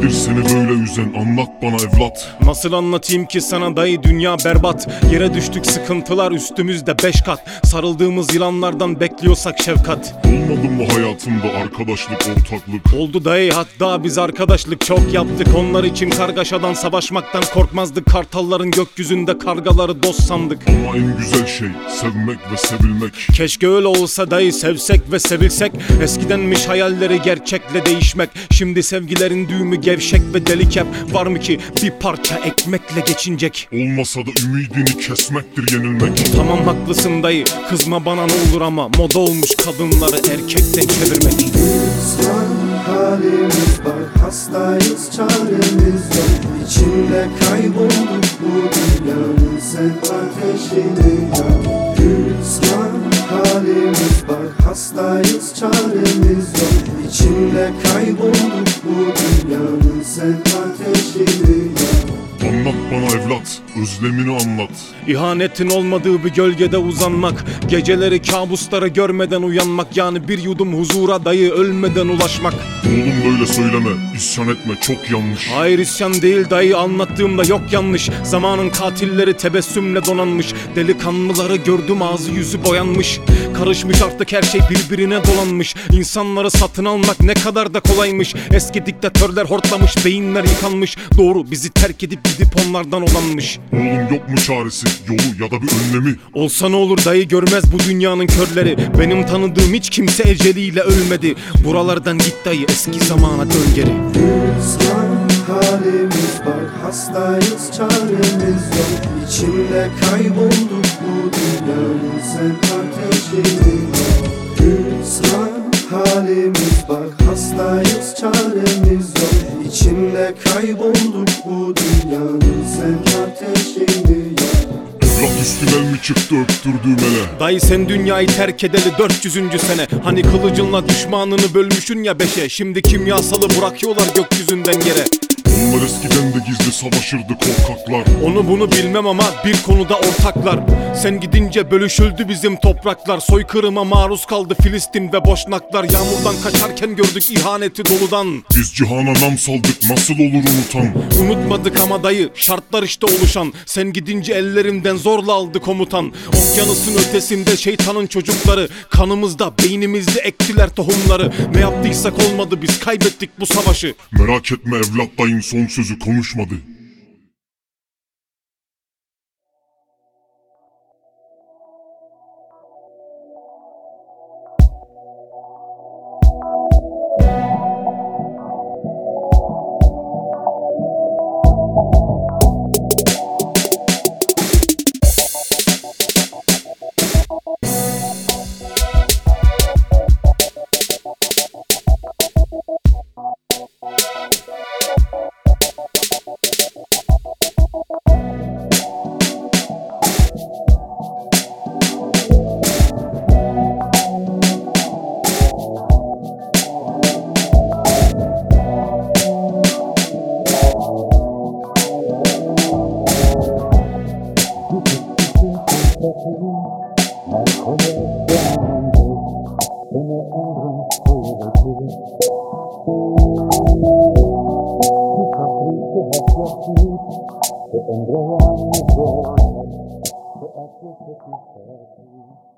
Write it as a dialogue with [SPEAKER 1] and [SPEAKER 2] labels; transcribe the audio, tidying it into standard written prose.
[SPEAKER 1] Nedir seni böyle üzen, anlat bana evlat.
[SPEAKER 2] Nasıl anlatayım ki sana dayı, dünya berbat. Yere düştük, sıkıntılar üstümüzde 5 kat. Sarıldığımız yılanlardan bekliyorsak şefkat.
[SPEAKER 1] Olmadı mı hayatımda arkadaşlık, ortaklık?
[SPEAKER 2] Oldu dayı, hatta biz arkadaşlık çok yaptık. Onlar için kargaşadan, savaşmaktan korkmazdık. Kartalların gökyüzünde kargaları dost sandık.
[SPEAKER 1] Ama en güzel şey sevmek ve sevilmek.
[SPEAKER 2] Keşke öyle olsa dayı, sevsek ve sevilsek. Eskidenmiş hayalleri gerçekle değişmek. Şimdi sevgilerin düğümü gevşek ve delik hep. Var mı ki bir parça ekmekle geçinecek?
[SPEAKER 1] Olmasa da ümidini kesmektir yenilmek.
[SPEAKER 2] Tamam haklısın dayı, kızma bana ne olur ama moda olmuş kadınları erkekten çevirmek.
[SPEAKER 3] Hüsran halimiz var, hastayız, çaremiz yok. İçinde kaybolduk bu dünyanın, sen ateşini yak. Hüsran halimiz var, hastayız, çaremiz yok. İçinde kaybolduk bu dünyanın, sen ateşini yak.
[SPEAKER 1] Anlat bana evlat, özlemini anlat.
[SPEAKER 2] İhanetin olmadığı bir gölgede uzanmak, geceleri kabusları görmeden uyanmak. Yani bir yudum huzura dayı, ölmeden ulaşmak.
[SPEAKER 1] Oğlum böyle söyleme, isyan etme, çok yanlış.
[SPEAKER 2] Hayır isyan değil dayı, anlattığımda yok yanlış. Zamanın katilleri tebessümle donanmış. Delikanlıları gördüm, ağzı yüzü boyanmış. Karışmış artık her şey, birbirine dolanmış. İnsanları satın almak ne kadar da kolaymış. Eski diktatörler hortlamış, beyinler yıkanmış. Doğru bizi terk edip gidip onlardan olanmış.
[SPEAKER 1] Oğlum yok mu çaresi, yolu ya da bir önlemi?
[SPEAKER 2] Olsa ne olur dayı, görmez bu dünyanın körleri. Benim tanıdığım hiç kimse eceliyle ölmedi. Buralardan git dayı, eski zamana dön geri.
[SPEAKER 3] Hüsran halimiz var, hastayız, çaremiz yok. İçinde kaybolduk bu dünyanın, sen ateşini yak. Hüsran halimiz var, hastayız, çaremiz yok. İçinde kaybolduk bu dünyanın, sen ateşini yak.
[SPEAKER 1] Evlat üstüne mi çıktı öptürdüğüm ele?
[SPEAKER 2] Dayı sen dünyayı terk edeli 400. sene. Hani kılıcınla düşmanını bölmüşün ya 5'e. Şimdi kimyasalı bırakıyorlar gökyüzünden yere.
[SPEAKER 1] Onlar eskiden de gizli savaşırdı korkaklar.
[SPEAKER 2] Onu bunu bilmem ama bir konuda ortaklar. Sen gidince bölüşüldü bizim topraklar. Soykırıma maruz kaldı Filistin ve Boşnaklar. Yağmurdan kaçarken gördük ihaneti doludan.
[SPEAKER 1] Biz cihana nam saldık, nasıl olur unutan?
[SPEAKER 2] Unutmadık ama dayı, şartlar işte oluşan. Sen gidince ellerimden zorla aldı komutan. Okyanusun ötesinde şeytanın çocukları. Kanımızda, beynimizde ektiler tohumları. Ne yaptıysak olmadı, biz kaybettik bu savaşı.
[SPEAKER 1] Merak etme evlat, dayın son sözü konuşmadı.
[SPEAKER 4] Te tendré a mis ojos, te hace que te